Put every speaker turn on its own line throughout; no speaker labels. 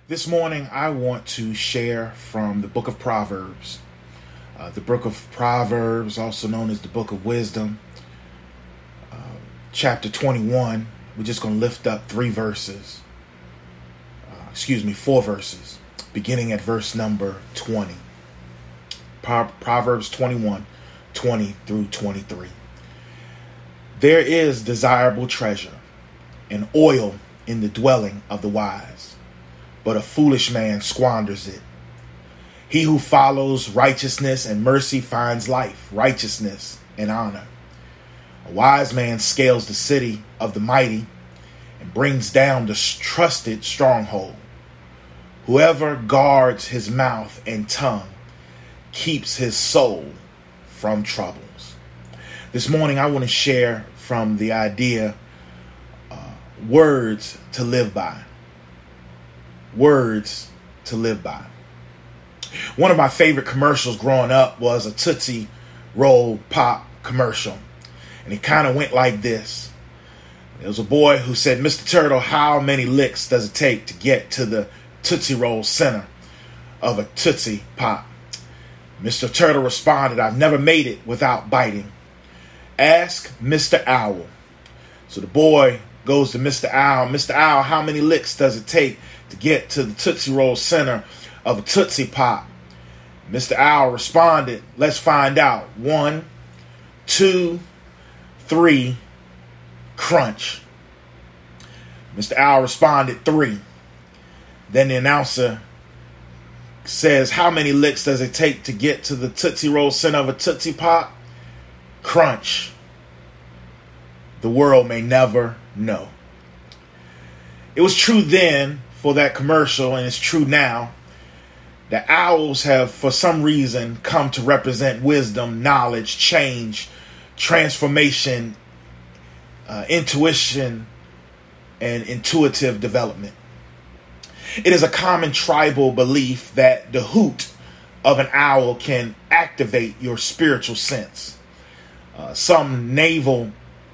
This morning, I want to share from the book of Proverbs. The book of Proverbs, also known as the book of wisdom, chapter 21. We're just going to lift up four verses, beginning at verse number 20. Proverbs 21, 20 through 23. There is desirable treasure and oil in the dwelling of the wise, but a foolish man squanders it. He who follows righteousness and mercy finds life, righteousness, and honor. A wise man scales the city of the mighty and brings down the trusted stronghold. Whoever guards his mouth and tongue keeps his soul from troubles. This morning I want to share from the idea words to live by. Words to live by. One of my favorite commercials growing up was a Tootsie Roll Pop commercial. And it kind of went like this. There was a boy who said, "Mr. Turtle, how many licks does it take to get to the Tootsie Roll center of a Tootsie Pop?" Mr. Turtle responded, "I've never made it without biting. Ask Mr. Owl." So the boy goes to Mr. Owl. "Mr. Owl, how many licks does it take to get to the Tootsie Roll center of a Tootsie Pop?" Mr. Owl responded, "Let's find out. 1, 2, 3, crunch." Mr. Owl responded 3. Then the announcer says, "How many licks does it take to get to the Tootsie Roll center of a Tootsie Pop?" Crunch. The world may never know. It was true then for that commercial, and it's true now, that owls have, for some reason, come to represent wisdom, knowledge, change, transformation, intuition, and intuitive development. It is a common tribal belief that the hoot of an owl can activate your spiritual sense. Some Native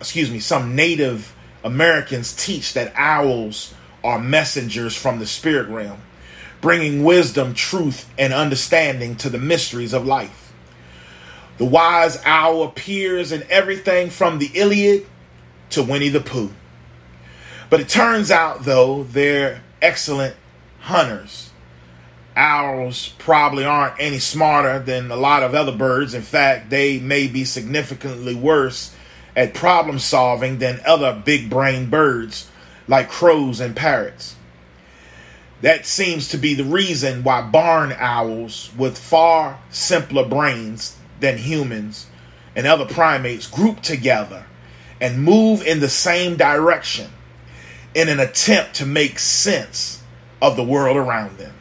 Americans teach that owls are messengers from the spirit realm, bringing wisdom, truth, and understanding to the mysteries of life. The wise owl appears in everything from the Iliad to Winnie the Pooh. But it turns out, though, they're excellent hunters. Owls probably aren't any smarter than a lot of other birds. In fact, they may be significantly worse at problem solving than other big brain birds like crows and parrots. That seems to be the reason why barn owls with far simpler brains than humans and other primates group together and move in the same direction in an attempt to make sense of the world around them.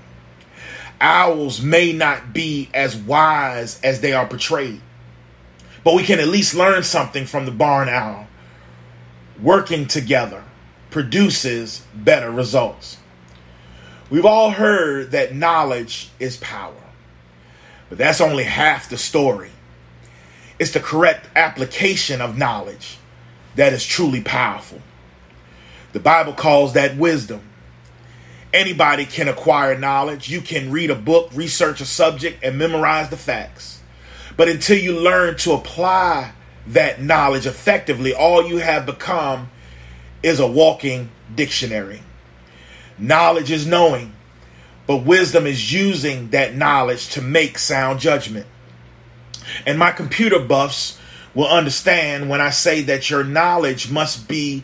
Owls may not be as wise as they are portrayed, but we can at least learn something from the barn owl. Working together produces better results. We've all heard that knowledge is power, but that's only half the story. It's the correct application of knowledge that is truly powerful. The Bible calls that wisdom. Anybody can acquire knowledge. You can read a book, research a subject, and memorize the facts. But until you learn to apply that knowledge effectively, all you have become is a walking dictionary. Knowledge is knowing, but wisdom is using that knowledge to make sound judgment. And my computer buffs will understand when I say that your knowledge must become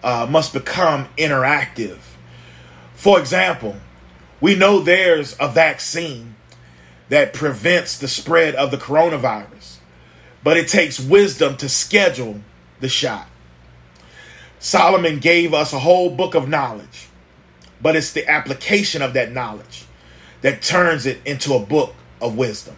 interactive. For example, we know there's a vaccine that prevents the spread of the coronavirus, but it takes wisdom to schedule the shot. Solomon gave us a whole book of knowledge, but it's the application of that knowledge that turns it into a book of wisdom.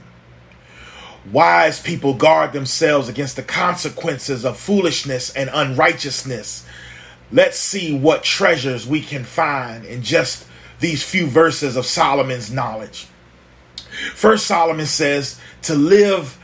Wise people guard themselves against the consequences of foolishness and unrighteousness. Let's see what treasures we can find in just these few verses of Solomon's knowledge. First, Solomon says to live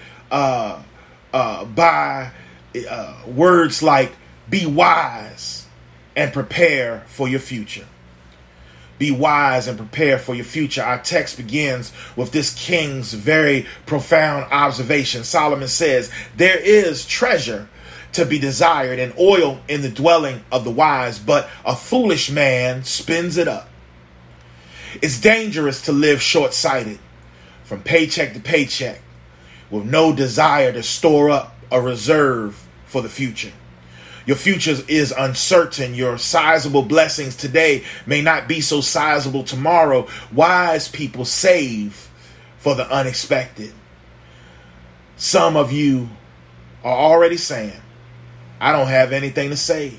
by words like be wise and prepare for your future. Be wise and prepare for your future. Our text begins with this king's very profound observation. Solomon says, there is treasure to be desired and oil in the dwelling of the wise, but a foolish man spends it up. It's dangerous to live short-sighted from paycheck to paycheck with no desire to store up a reserve for the future. Your future is uncertain. Your sizable blessings today may not be so sizable tomorrow. Wise people save for the unexpected. Some of you are already saying, I don't have anything to save.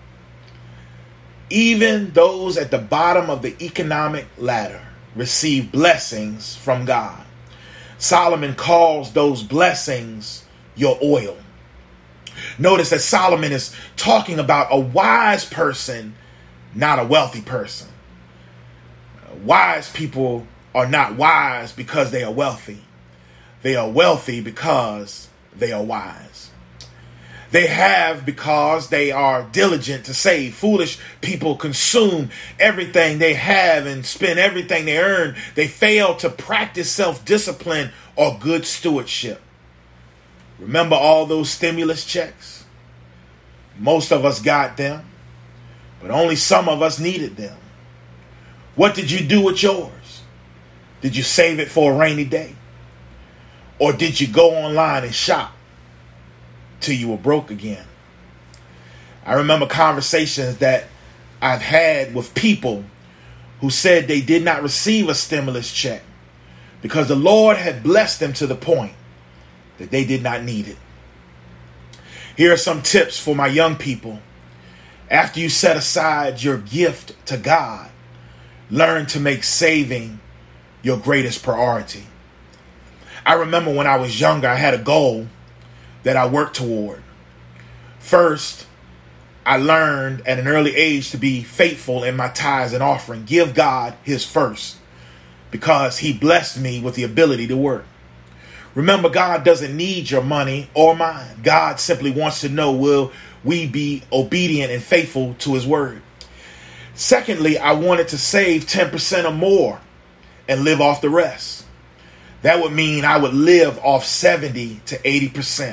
Even those at the bottom of the economic ladder receive blessings from God. Solomon calls those blessings your oil. Notice that Solomon is talking about a wise person, not a wealthy person. Wise people are not wise because they are wealthy. They are wealthy because they are wise. They have because they are diligent to save. Foolish people consume everything they have and spend everything they earn. They fail to practice self-discipline or good stewardship. Remember all those stimulus checks? Most of us got them, but only some of us needed them. What did you do with yours? Did you save it for a rainy day? Or did you go online and shop till you were broke again? I remember conversations that I've had with people who said they did not receive a stimulus check because the Lord had blessed them to the point that they did not need it. Here are some tips for my young people. After you set aside your gift to God, learn to make saving your greatest priority. I remember when I was younger, I had a goal that I worked toward. First, I learned at an early age to be faithful in my tithes and offering. Give God his first because he blessed me with the ability to work. Remember, God doesn't need your money or mine. God simply wants to know, will we be obedient and faithful to his word? Secondly, I wanted to save 10% or more and live off the rest. That would mean I would live off 70 to 80%.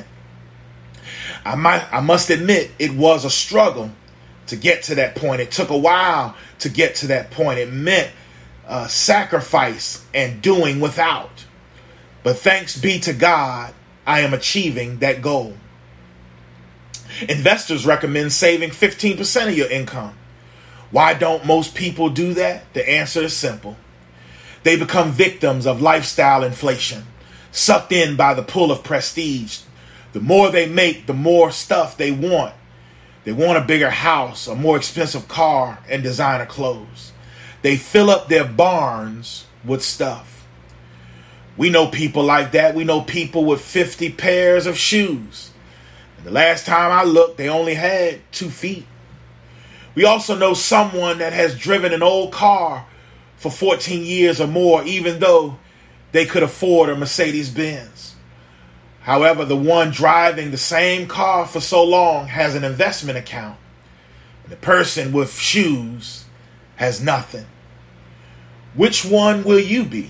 I must admit it was a struggle to get to that point. It took a while to get to that point. It meant sacrifice and doing without. But thanks be to God, I am achieving that goal. Investors recommend saving 15% of your income. Why don't most people do that? The answer is simple. They become victims of lifestyle inflation, sucked in by the pull of prestige. The more they make, the more stuff they want. They want a bigger house, a more expensive car, and designer clothes. They fill up their barns with stuff. We know people like that. We know people with 50 pairs of shoes. And the last time I looked, they only had 2 feet. We also know someone that has driven an old car for 14 years or more, even though they could afford a Mercedes-Benz. However, the one driving the same car for so long has an investment account. And the person with shoes has nothing. Which one will you be?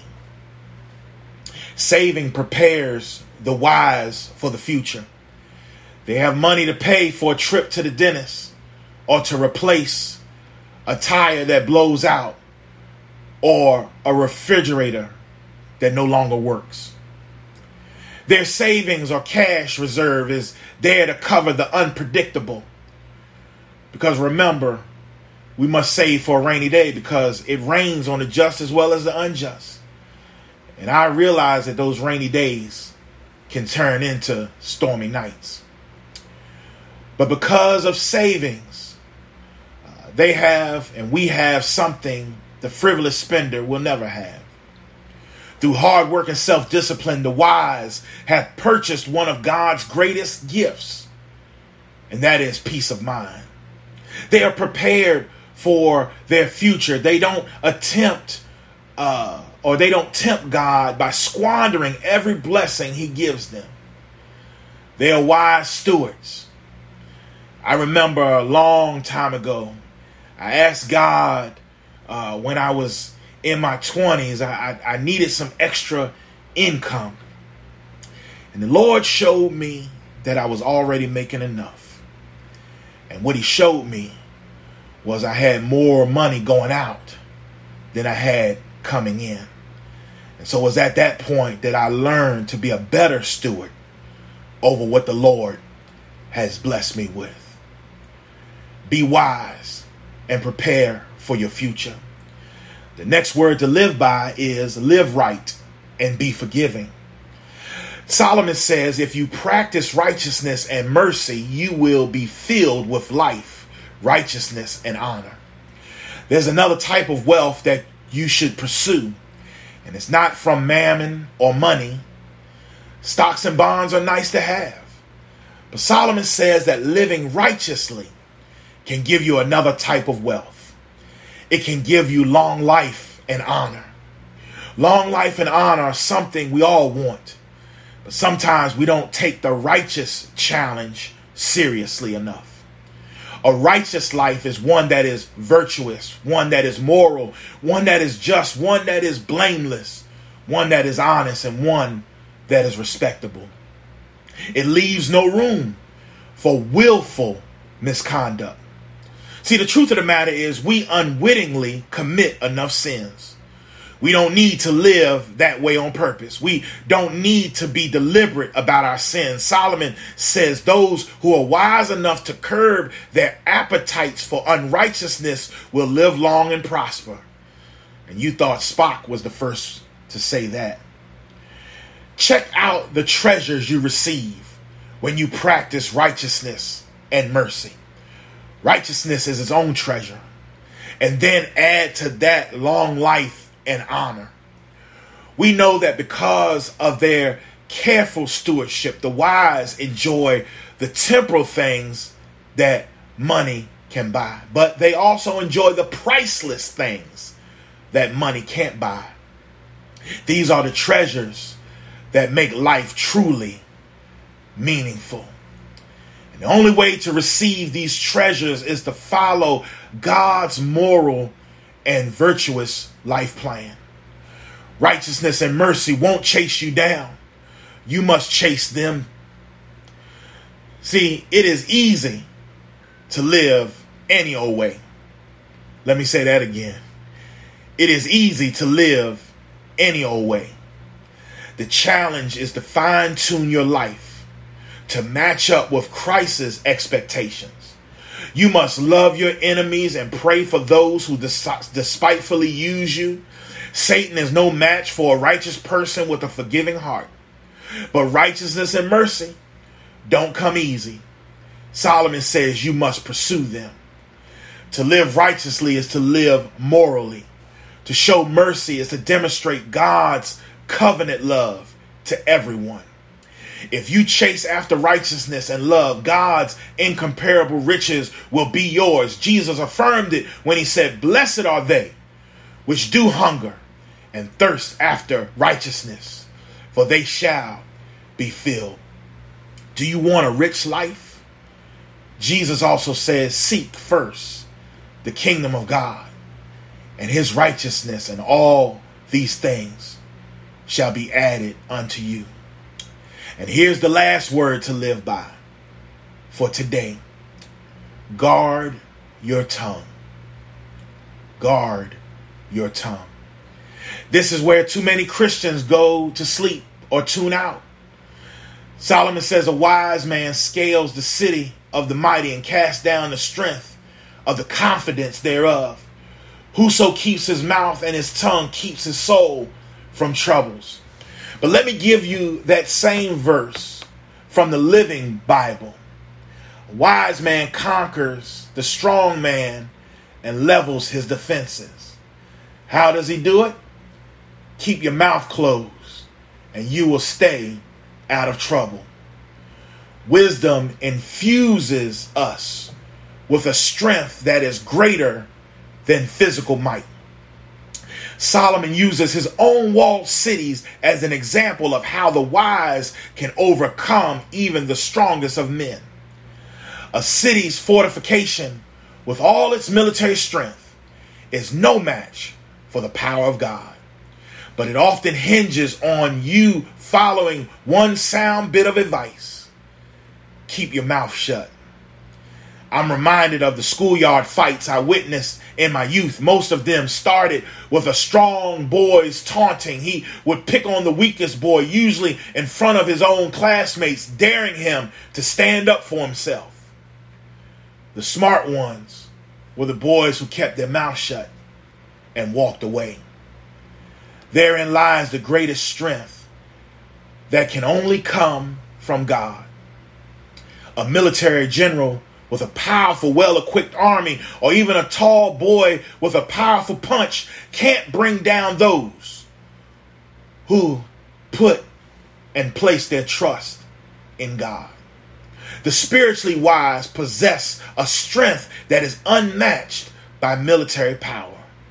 Saving prepares the wise for the future. They have money to pay for a trip to the dentist or to replace a tire that blows out or a refrigerator that no longer works. Their savings or cash reserve is there to cover the unpredictable. Because remember, we must save for a rainy day because it rains on the just as well as the unjust. And I realize that those rainy days can turn into stormy nights. But because of savings, they have and we have something the frivolous spender will never have. Through hard work and self-discipline, the wise have purchased one of God's greatest gifts, and that is peace of mind. They are prepared for their future. They don't tempt God by squandering every blessing he gives them. They are wise stewards. I remember a long time ago, I asked God when I was in my 20s. I needed some extra income. And the Lord showed me that I was already making enough. And what he showed me was I had more money going out than I had coming in. And so it was at that point that I learned to be a better steward over what the Lord has blessed me with. Be wise and prepare for your future. The next word to live by is live right and be forgiving. Solomon says, if you practice righteousness and mercy, you will be filled with life, righteousness, and honor. There's another type of wealth that you should pursue, and it's not from mammon or money. Stocks and bonds are nice to have, but Solomon says that living righteously can give you another type of wealth. It can give you long life and honor. Long life and honor are something we all want. But sometimes we don't take the righteous challenge seriously enough. A righteous life is one that is virtuous, one that is moral, one that is just, one that is blameless, one that is honest, and one that is respectable. It leaves no room for willful misconduct. See, the truth of the matter is we unwittingly commit enough sins. We don't need to live that way on purpose. We don't need to be deliberate about our sins. Solomon says those who are wise enough to curb their appetites for unrighteousness will live long and prosper. And you thought Spock was the first to say that. Check out the treasures you receive when you practice righteousness and mercy. Righteousness is its own treasure. And then add to that long life and honor. We know that because of their careful stewardship, the wise enjoy the temporal things that money can buy, but they also enjoy the priceless things that money can't buy. These are the treasures that make life truly meaningful. And the only way to receive these treasures is to follow God's moral and virtuous life plan. Righteousness and mercy won't chase you down. You must chase them. See, it is easy to live any old way. Let me say that again. It is easy to live any old way. The challenge is to fine-tune your life to match up with Christ's expectations. You must love your enemies and pray for those who despitefully use you. Satan is no match for a righteous person with a forgiving heart. But righteousness and mercy don't come easy. Solomon says you must pursue them. To live righteously is to live morally. To show mercy is to demonstrate God's covenant love to everyone. If you chase after righteousness and love, God's incomparable riches will be yours. Jesus affirmed it when he said, "Blessed are they which do hunger and thirst after righteousness, for they shall be filled." Do you want a rich life? Jesus also says, seek first the kingdom of God and his righteousness, and all these things shall be added unto you. And here's the last word to live by for today. Guard your tongue. Guard your tongue. This is where too many Christians go to sleep or tune out. Solomon says a wise man scales the city of the mighty and casts down the strength of the confidence thereof. Whoso keeps his mouth and his tongue keeps his soul from troubles. But let me give you that same verse from the Living Bible. A wise man conquers the strong man and levels his defenses. How does he do it? Keep your mouth closed and you will stay out of trouble. Wisdom infuses us with a strength that is greater than physical might. Solomon uses his own walled cities as an example of how the wise can overcome even the strongest of men. A city's fortification, with all its military strength, is no match for the power of God. But it often hinges on you following one sound bit of advice. Keep your mouth shut. I'm reminded of the schoolyard fights I witnessed in my youth. Most of them started with a strong boy's taunting. He would pick on the weakest boy, usually in front of his own classmates, daring him to stand up for himself. The smart ones were the boys who kept their mouth shut and walked away. Therein lies the greatest strength that can only come from God. A military general with a powerful, well-equipped army, or even a tall boy with a powerful punch can't bring down those who put and place their trust in God. The spiritually wise possess a strength that is unmatched by military power.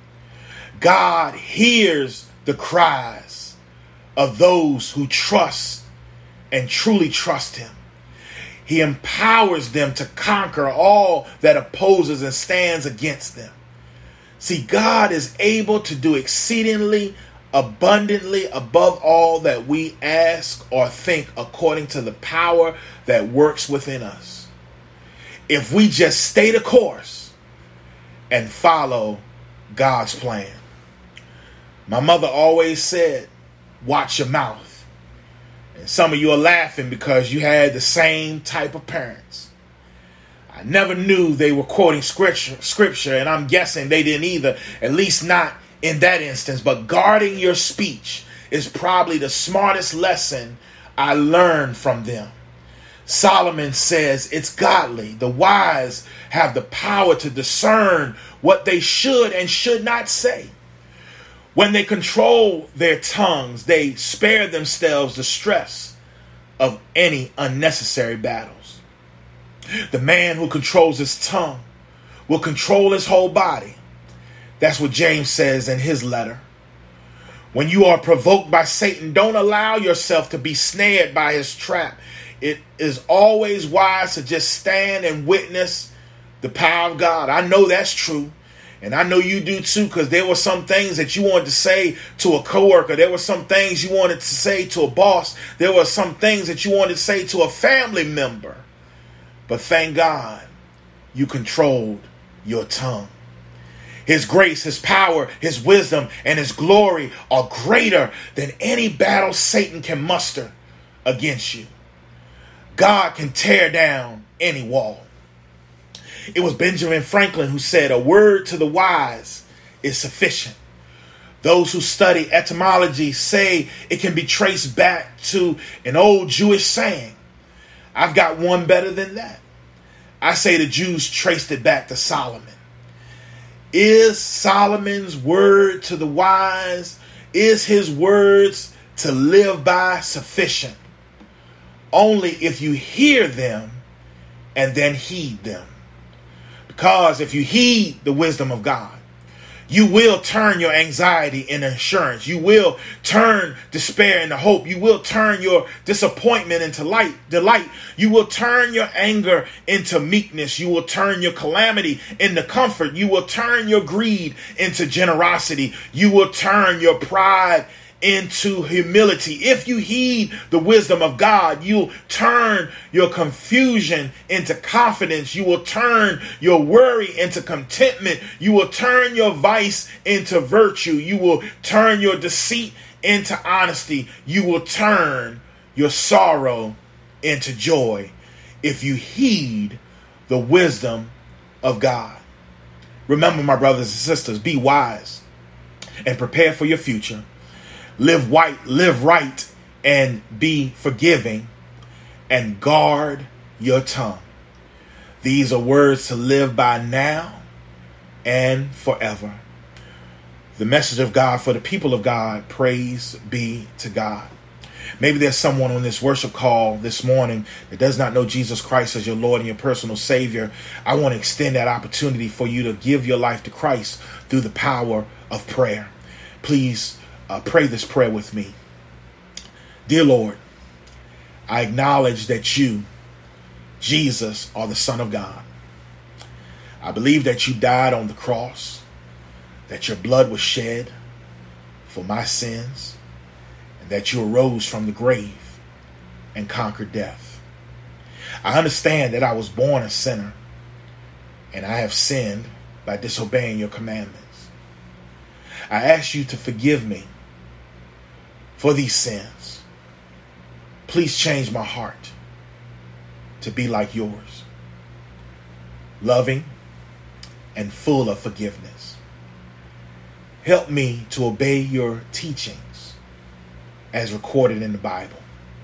God hears the cries of those who trust and truly trust him. He empowers them to conquer all that opposes and stands against them. See, God is able to do exceedingly abundantly above all that we ask or think, according to the power that works within us, if we just stay the course and follow God's plan. My mother always said, watch your mouth. And some of you are laughing because you had the same type of parents. I never knew they were quoting scripture, and I'm guessing they didn't either, at least not in that instance. But guarding your speech is probably the smartest lesson I learned from them. Solomon says it's godly. The wise have the power to discern what they should and should not say. When they control their tongues, they spare themselves the stress of any unnecessary battles. The man who controls his tongue will control his whole body. That's what James says in his letter. When you are provoked by Satan, don't allow yourself to be snared by his trap. It is always wise to just stand and witness the power of God. I know that's true. And I know you do too, because there were some things that you wanted to say to a coworker. There were some things you wanted to say to a boss. There were some things that you wanted to say to a family member. But thank God you controlled your tongue. His grace, his power, his wisdom, and his glory are greater than any battle Satan can muster against you. God can tear down any wall. It was Benjamin Franklin who said, a word to the wise is sufficient. Those who study etymology say it can be traced back to an old Jewish saying. I've got one better than that. I say the Jews traced it back to Solomon. Is Solomon's word to the wise, is his words to live by sufficient? Only if you hear them and then heed them. Because if you heed the wisdom of God, you will turn your anxiety into assurance. You will turn despair into hope. You will turn your disappointment into delight. You will turn your anger into meekness. You will turn your calamity into comfort. You will turn your greed into generosity. You will turn your pride into humility. If you heed the wisdom of God, you'll turn your confusion into confidence. You will turn your worry into contentment. You will turn your vice into virtue. You will turn your deceit into honesty. You will turn your sorrow into joy if you heed the wisdom of God. Remember, my brothers and sisters, be wise and prepare for your future. Live right, and be forgiving, and guard your tongue. These are words to live by now and forever. The message of God for the people of God. Praise be to God. Maybe there's someone on this worship call this morning that does not know Jesus Christ as your Lord and your personal Savior. I want to extend that opportunity for you to give your life to Christ through the power of prayer. Please pray this prayer with me. Dear Lord, I acknowledge that you, Jesus, are the Son of God. I believe that you died on the cross. that your blood was shed for my sins, and that you arose from the grave and conquered death. I understand that I was born a sinner, and I have sinned by disobeying your commandments. I ask you to forgive me for these sins. Please change my heart to be like yours, loving and full of forgiveness. Help me to obey your teachings as recorded in the Bible.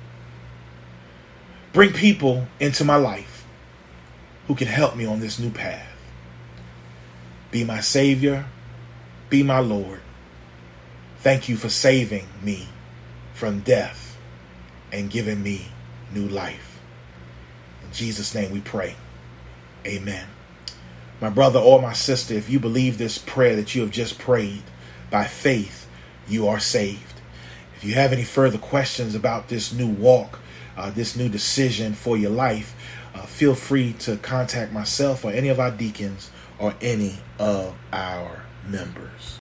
Bring people into my life who can help me on this new path. Be my Savior, be my Lord. Thank you for saving me from death and giving me new life. In Jesus' name we pray. Amen. My brother or my sister, if you believe this prayer that you have just prayed by faith, you are saved. If you have any further questions about this new walk, this new decision for your life, feel free to contact myself or any of our deacons or any of our members.